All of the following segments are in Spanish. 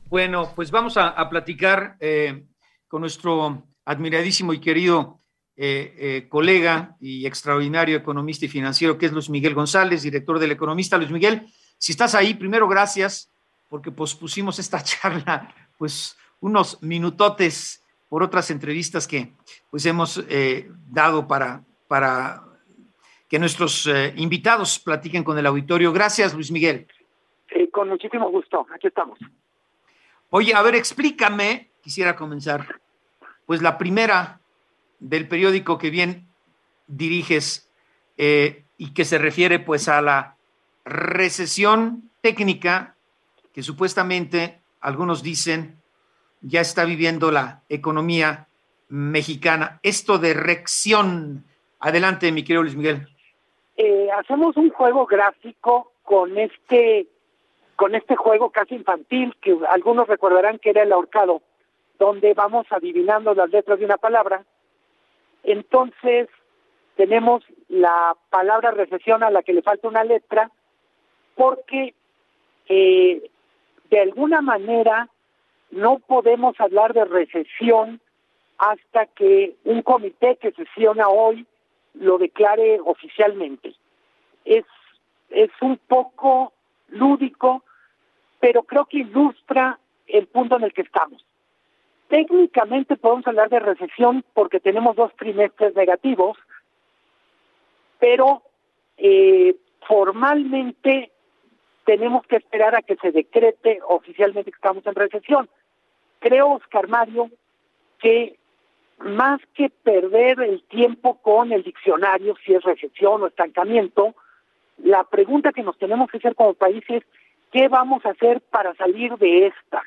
Bueno, pues vamos a platicar con nuestro admiradísimo y querido colega y extraordinario economista y financiero, que es Luis Miguel González, director del Economista. Luis Miguel, si estás ahí, primero gracias, porque pospusimos esta charla, pues unos minutotes por otras entrevistas que pues hemos dado para que nuestros invitados platiquen con el auditorio. Gracias, Luis Miguel. Con muchísimo gusto, aquí estamos. Oye, a ver, explícame, quisiera comenzar, pues la primera del periódico que bien diriges y que se refiere pues a la recesión técnica que supuestamente algunos dicen ya está viviendo la economía mexicana. Esto de recesión, adelante, mi querido Luis Miguel. Hacemos un juego gráfico con este juego casi infantil, que algunos recordarán que era el ahorcado, donde vamos adivinando las letras de una palabra. Entonces, tenemos la palabra recesión a la que le falta una letra, porque de alguna manera no podemos hablar de recesión hasta que un comité que sesiona hoy lo declare oficialmente. Es un poco lúdico, pero creo que ilustra el punto en el que estamos. Técnicamente podemos hablar de recesión porque tenemos 2 trimestres negativos, pero formalmente tenemos que esperar a que se decrete oficialmente que estamos en recesión. Creo, Oscar Mario, que más que perder el tiempo con el diccionario, si es recesión o estancamiento, la pregunta que nos tenemos que hacer como país es ¿qué vamos a hacer para salir de esta?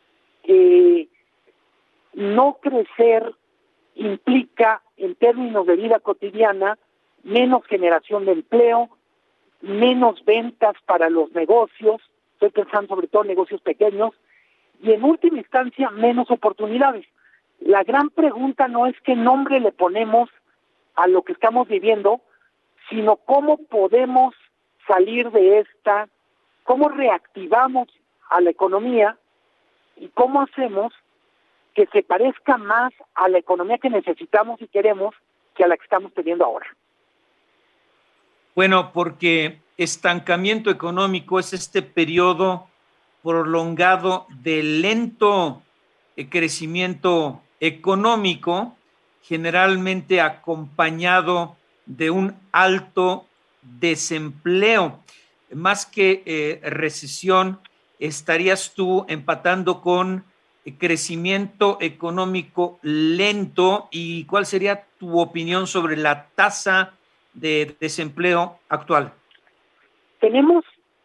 No crecer implica, en términos de vida cotidiana, menos generación de empleo, menos ventas para los negocios, estoy pensando sobre todo en negocios pequeños, y en última instancia, menos oportunidades. La gran pregunta no es qué nombre le ponemos a lo que estamos viviendo, sino cómo podemos salir de esta, cómo reactivamos a la economía y cómo hacemos que se parezca más a la economía que necesitamos y queremos que a la que estamos teniendo ahora. Bueno, porque estancamiento económico es este periodo prolongado de lento crecimiento económico, generalmente acompañado de un alto desempleo. Más que recesión, estarías tú empatando con crecimiento económico lento. ¿Y cuál sería tu opinión sobre la tasa de desempleo actual? Tenemos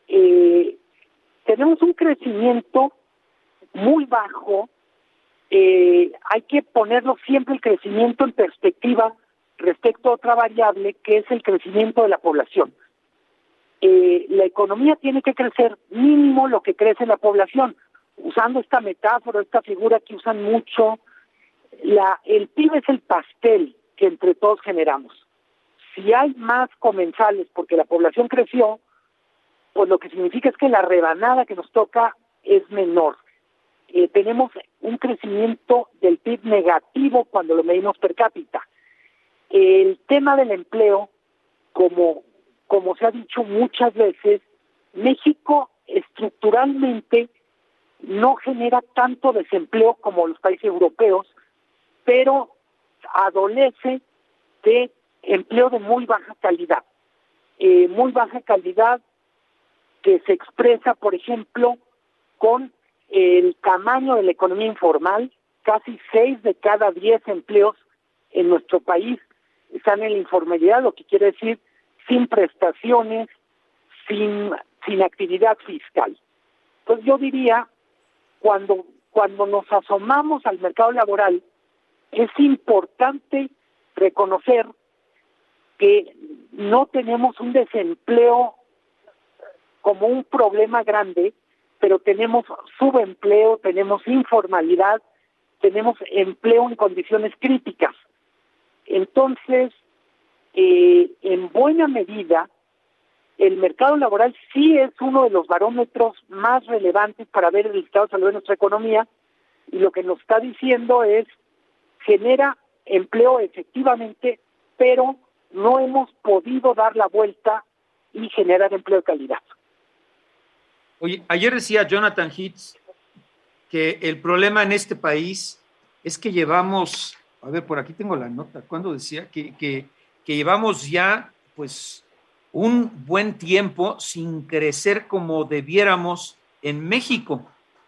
un crecimiento muy bajo. Hay que ponerlo siempre el crecimiento en perspectiva respecto a otra variable que es el crecimiento de la población. La economía tiene que crecer mínimo lo que crece la población. Usando esta metáfora, esta figura que usan mucho, el PIB es el pastel que entre todos generamos. Si hay más comensales porque la población creció, pues lo que significa es que la rebanada que nos toca es menor. Tenemos un crecimiento del PIB negativo cuando lo medimos per cápita. El tema del empleo, como se ha dicho muchas veces, México estructuralmente no genera tanto desempleo como los países europeos, pero adolece de empleo de muy baja calidad. Muy baja calidad que se expresa, por ejemplo, con el tamaño de la economía informal. Casi 6 de cada 10 empleos en nuestro país están en la informalidad, lo que quiere decir sin prestaciones, sin actividad fiscal. Entonces yo diría, cuando nos asomamos al mercado laboral, es importante reconocer que no tenemos un desempleo como un problema grande, pero tenemos subempleo, tenemos informalidad, tenemos empleo en condiciones críticas. Entonces, en buena medida, el mercado laboral sí es uno de los barómetros más relevantes para ver el estado de salud de nuestra economía, y lo que nos está diciendo es, genera empleo efectivamente, pero no hemos podido dar la vuelta y generar empleo de calidad. Oye, ayer decía Jonathan Heath que el problema en este país es que llevamos, a ver, por aquí tengo la nota, cuando decía que llevamos ya, pues, un buen tiempo sin crecer como debiéramos en México.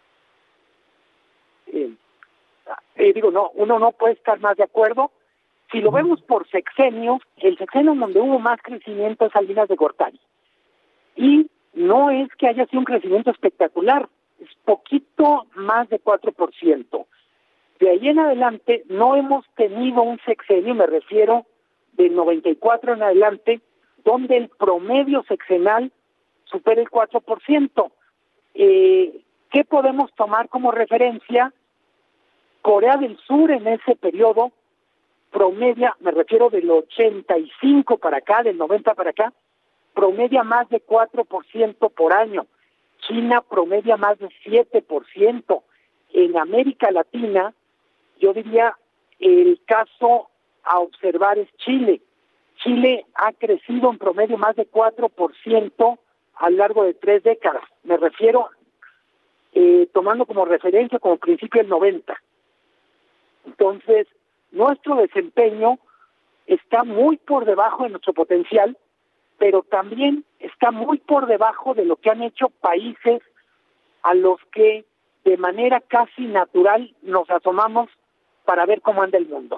Digo, no, uno no puede estar más de acuerdo. Si lo vemos por sexenios, el sexenio en donde hubo más crecimiento es Salinas de Gortari. Y no es que haya sido un crecimiento espectacular, es poquito más de 4%. De ahí en adelante no hemos tenido un sexenio, me refiero del 94 en adelante, donde el promedio sexenal supera el 4%. ¿Qué podemos tomar como referencia? Corea del Sur en ese periodo promedia, me refiero del 85 para acá, del 90 para acá, promedia más de 4% por año. China promedia más de 7%. En América Latina, yo diría, el caso a observar es Chile. Chile ha crecido en promedio más de 4% a lo largo de 3 décadas. Me refiero, tomando como referencia, como principio el 90. Entonces, nuestro desempeño está muy por debajo de nuestro potencial, pero también está muy por debajo de lo que han hecho países a los que de manera casi natural nos asomamos para ver cómo anda el mundo.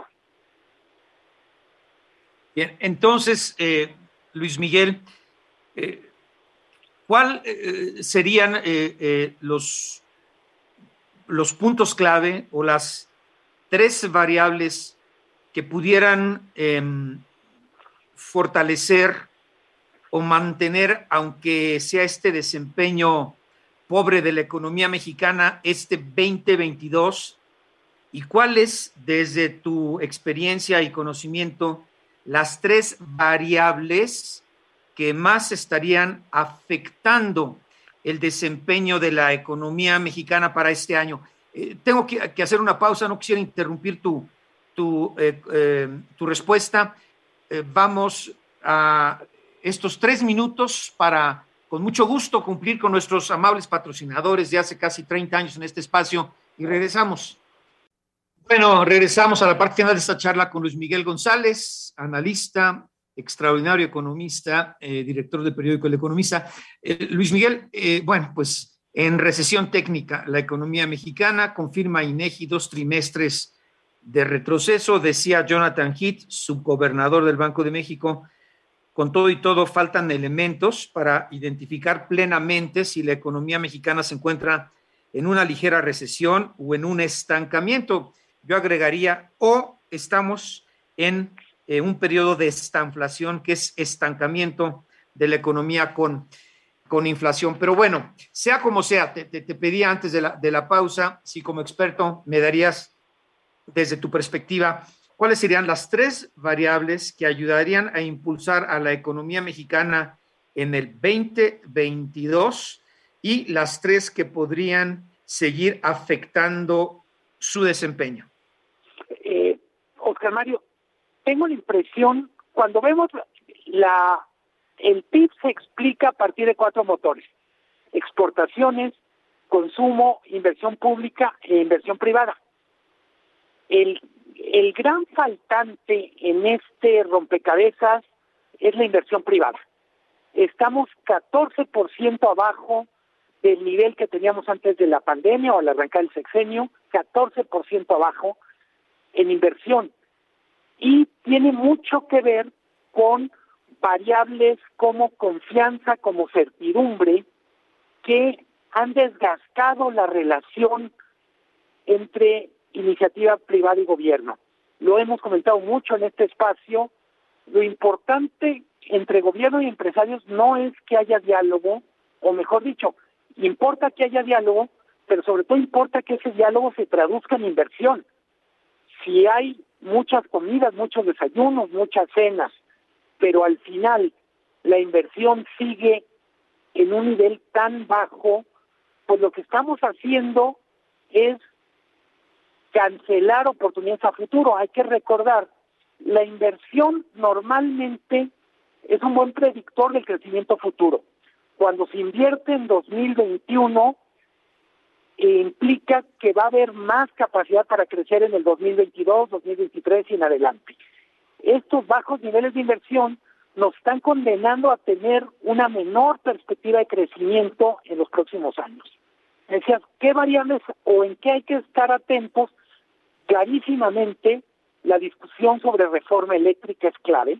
Bien, entonces, Luis Miguel, ¿cuál serían los puntos clave o las 3 variables que pudieran fortalecer o mantener, aunque sea este desempeño pobre de la economía mexicana, este 2022? ¿Y cuáles, desde tu experiencia y conocimiento, las 3 variables que más estarían afectando el desempeño de la economía mexicana para este año? Tengo que hacer una pausa, no quisiera interrumpir tu respuesta. Vamos a estos 3 minutos para, con mucho gusto, cumplir con nuestros amables patrocinadores de hace casi 30 años en este espacio, y regresamos. Bueno, regresamos a la parte final de esta charla con Luis Miguel González, analista, extraordinario economista, director del periódico El Economista. Luis Miguel, bueno, pues en recesión técnica, la economía mexicana, confirma INEGI 2 trimestres de retroceso, decía Jonathan Heath, subgobernador del Banco de México. Con todo y todo, faltan elementos para identificar plenamente si la economía mexicana se encuentra en una ligera recesión o en un estancamiento. Yo agregaría, o estamos en un periodo de estanflación, que es estancamiento de la economía con inflación. Pero bueno, sea como sea, te pedía antes de la pausa, si como experto me darías, desde tu perspectiva, ¿cuáles serían las 3 variables que ayudarían a impulsar a la economía mexicana en el 2022 y las 3 que podrían seguir afectando su desempeño? Oscar Mario, tengo la impresión, cuando vemos el PIB se explica a partir de 4 motores: exportaciones, consumo, inversión pública e inversión privada. El gran faltante en este rompecabezas es la inversión privada. Estamos 14% abajo del nivel que teníamos antes de la pandemia o al arrancar el sexenio, 14% abajo en inversión. Y tiene mucho que ver con variables como confianza, como certidumbre, que han desgastado la relación entre iniciativa privada y gobierno. Lo hemos comentado mucho en este espacio. Lo importante entre gobierno y empresarios no es que haya diálogo, o mejor dicho, importa que haya diálogo, pero sobre todo importa que ese diálogo se traduzca en inversión. Si hay muchas comidas, muchos desayunos, muchas cenas, pero al final la inversión sigue en un nivel tan bajo, pues lo que estamos haciendo es cancelar oportunidades a futuro. Hay que recordar, la inversión normalmente es un buen predictor del crecimiento futuro. Cuando se invierte en 2021, implica que va a haber más capacidad para crecer en el 2022, 2023 y en adelante. Estos bajos niveles de inversión nos están condenando a tener una menor perspectiva de crecimiento en los próximos años. Decías, ¿qué variables o en qué hay que estar atentos? Clarísimamente, la discusión sobre reforma eléctrica es clave.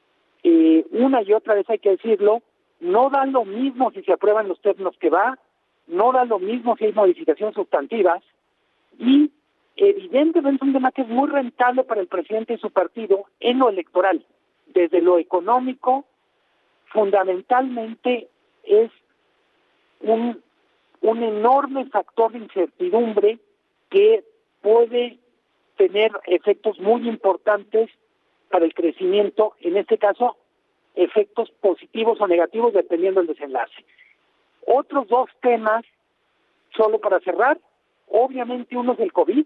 Una y otra vez hay que decirlo, no da lo mismo si se aprueban los términos que va, no da lo mismo si hay modificaciones sustantivas, y evidentemente es un tema que es muy rentable para el presidente y su partido en lo electoral. Desde lo económico, fundamentalmente es un enorme factor de incertidumbre que puede tener efectos muy importantes para el crecimiento, en este caso, efectos positivos o negativos dependiendo del desenlace. Otros dos temas, solo para cerrar, obviamente uno es el COVID.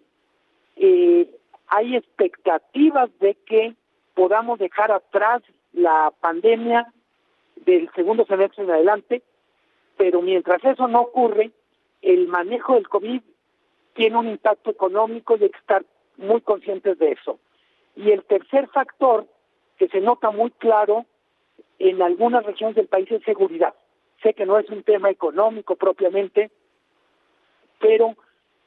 Hay expectativas de que podamos dejar atrás la pandemia del segundo semestre en adelante, pero mientras eso no ocurre, el manejo del COVID tiene un impacto económico y hay que estar muy conscientes de eso. Y el tercer factor que se nota muy claro en algunas regiones del país es seguridad. Sé que no es un tema económico propiamente, pero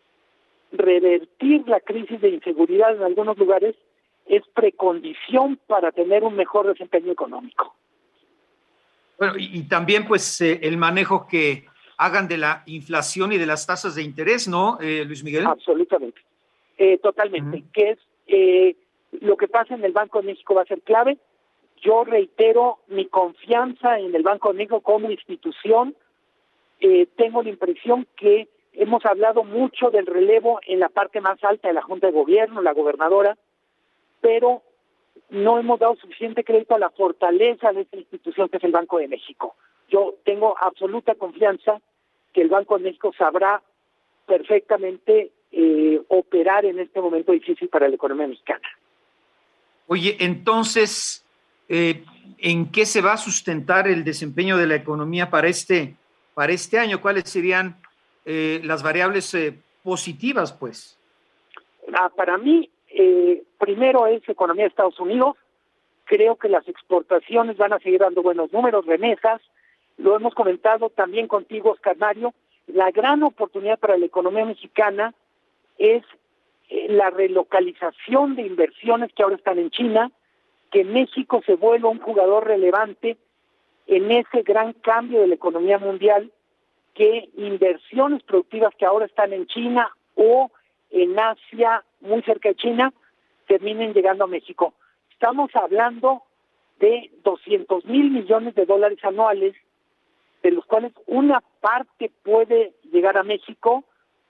revertir la crisis de inseguridad en algunos lugares es precondición para tener un mejor desempeño económico. Bueno, y también pues el manejo que hagan de la inflación y de las tasas de interés, ¿no, Luis Miguel? Absolutamente, totalmente. Que es lo que pasa en el Banco de México va a ser clave. Yo reitero mi confianza en el Banco de México como institución. Tengo la impresión que hemos hablado mucho del relevo en la parte más alta de la Junta de Gobierno, la gobernadora, pero no hemos dado suficiente crédito a la fortaleza de esta institución que es el Banco de México. Yo tengo absoluta confianza que el Banco de México sabrá perfectamente operar en este momento difícil para la economía mexicana. Oye, entonces, ¿en qué se va a sustentar el desempeño de la economía para este año? ¿Cuáles serían las variables positivas, pues? Para mí, primero es economía de Estados Unidos. Creo que las exportaciones van a seguir dando buenos números, remesas. Lo hemos comentado también contigo, Oscar Mario. La gran oportunidad para la economía mexicana es la relocalización de inversiones que ahora están en China, que México se vuelva un jugador relevante en ese gran cambio de la economía mundial, que inversiones productivas que ahora están en China o en Asia, muy cerca de China, terminen llegando a México. Estamos hablando de 200,000 millones de dólares anuales, de los cuales una parte puede llegar a México,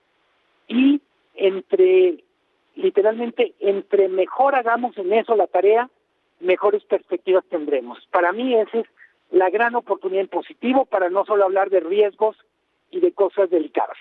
y literalmente, entre mejor hagamos en eso la tarea, mejores perspectivas tendremos. Para mí esa es la gran oportunidad en positivo, para no solo hablar de riesgos y de cosas delicadas.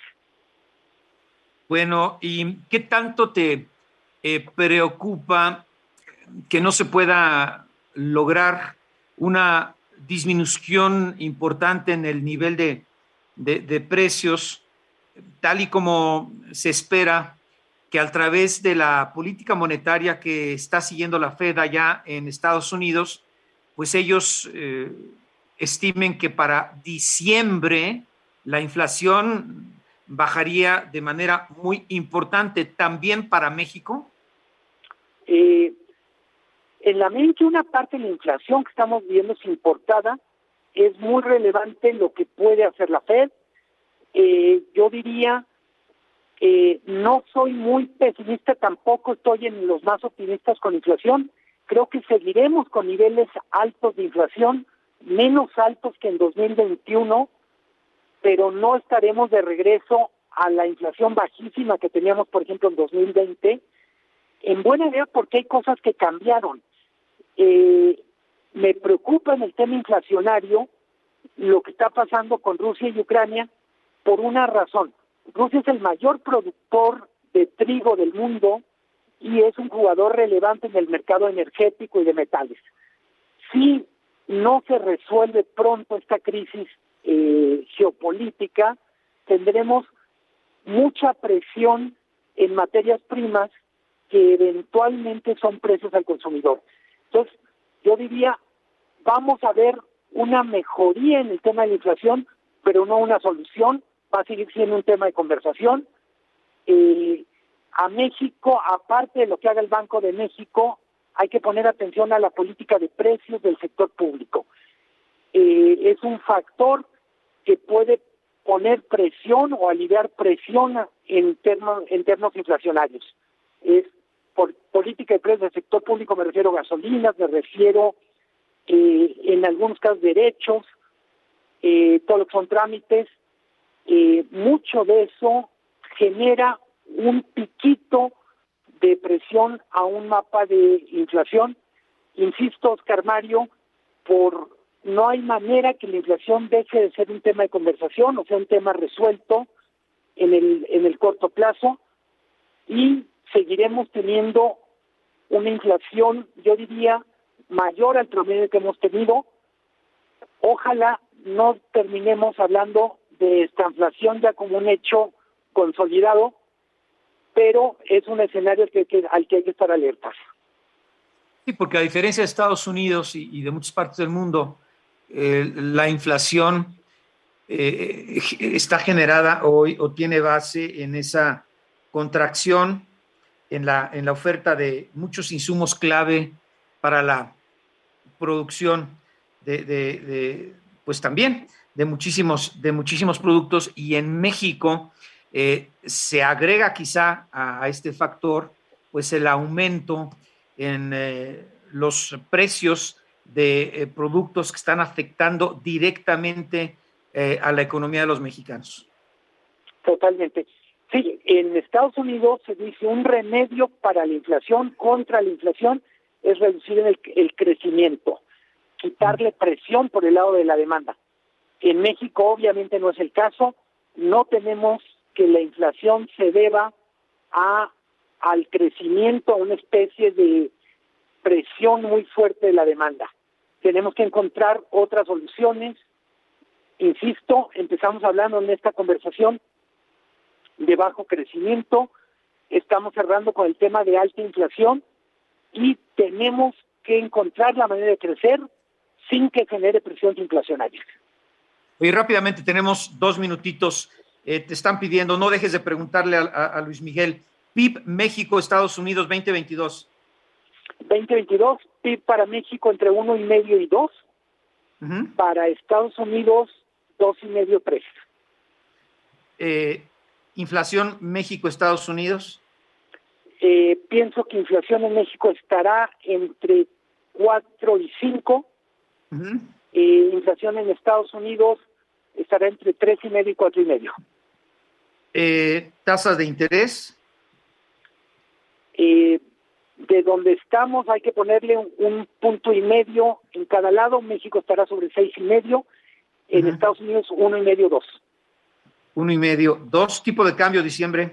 Bueno, ¿y qué tanto te preocupa que no se pueda lograr una disminución importante en el nivel de precios, tal y como se espera, que a través de la política monetaria que está siguiendo la Fed allá en Estados Unidos, pues ellos estimen que para diciembre la inflación bajaría de manera muy importante? ¿También para México? En la medida en que una parte de la inflación que estamos viendo es importada, es muy relevante lo que puede hacer la Fed. Yo diría, no soy muy pesimista, tampoco estoy en los más optimistas con inflación. Creo que seguiremos con niveles altos de inflación, menos altos que en 2021, pero no estaremos de regreso a la inflación bajísima que teníamos, por ejemplo, en 2020, en buena medida porque hay cosas que cambiaron. Me preocupa en el tema inflacionario lo que está pasando con Rusia y Ucrania por una razón. Rusia es el mayor productor de trigo del mundo y es un jugador relevante en el mercado energético y de metales. Si no se resuelve pronto esta crisis geopolítica, tendremos mucha presión en materias primas que eventualmente son precios al consumidor. Entonces, yo diría, vamos a ver una mejoría en el tema de la inflación, pero no una solución, va a seguir siendo un tema de conversación. A México, aparte de lo que haga el Banco de México, hay que poner atención a la política de precios del sector público. Es un factor que puede poner presión o aliviar presión en términos inflacionarios. Es por política de precios del sector público, me refiero a gasolinas, me refiero en algunos casos derechos, todo lo que son trámites. Mucho de eso genera un piquito de presión a un mapa de inflación. Insisto, Oscar Mario, no hay manera que la inflación deje de ser un tema de conversación, o sea, un tema resuelto en el corto plazo, y seguiremos teniendo una inflación, yo diría, mayor al promedio que hemos tenido. Ojalá no terminemos hablando de esta inflación ya como un hecho consolidado, pero es un escenario al que hay que estar alertas. Sí, porque a diferencia de Estados Unidos y de muchas partes del mundo, la inflación está generada hoy o tiene base en esa contracción en la oferta de muchos insumos clave para la producción pues también de muchísimos productos, y en México se agrega quizá a este factor pues el aumento en los precios de productos que están afectando directamente a la economía de los mexicanos. Totalmente. Sí, en Estados Unidos se dice un remedio para la inflación, contra la inflación, es reducir el crecimiento, quitarle presión por el lado de la demanda. En México obviamente no es el caso, no tenemos que la inflación se deba al crecimiento, a una especie de presión muy fuerte de la demanda. Tenemos que encontrar otras soluciones. Insisto, empezamos hablando en esta conversación de bajo crecimiento, estamos cerrando con el tema de alta inflación y tenemos que encontrar la manera de crecer sin que genere presión inflacionaria. Y rápidamente, tenemos 2 minutitos. Te están pidiendo, no dejes de preguntarle a Luis Miguel, PIB México, Estados Unidos 2022. 2022, PIB para México entre 1.5 y 2. Uh-huh. Para Estados Unidos, 2.5, 3. Inflación México, Estados Unidos. Pienso que inflación en México estará entre 4 y 5. Uh-huh. Inflación en Estados Unidos estará entre 3.5 y 4.5. ¿Tasas de interés? De donde estamos hay que ponerle un 1.5 en cada lado. México estará sobre 6.5. En uh-huh. Estados Unidos 1.5, 2. 1.5, 2. Tipo de cambio diciembre.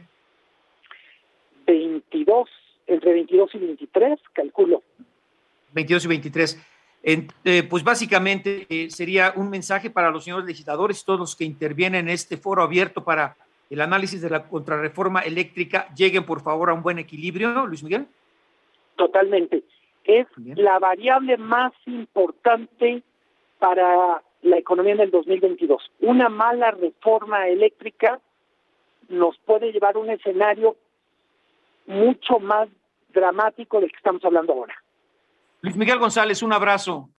22, entre 22 y 23, calculo. 22 y 23. Pues básicamente sería un mensaje para los señores legisladores, todos los que intervienen en este foro abierto para el análisis de la contrarreforma eléctrica, lleguen por favor a un buen equilibrio, Luis Miguel. Totalmente. Es la variable más importante para la economía en el 2022. Una mala reforma eléctrica nos puede llevar a un escenario mucho más dramático del que estamos hablando ahora. Luis Miguel González, un abrazo.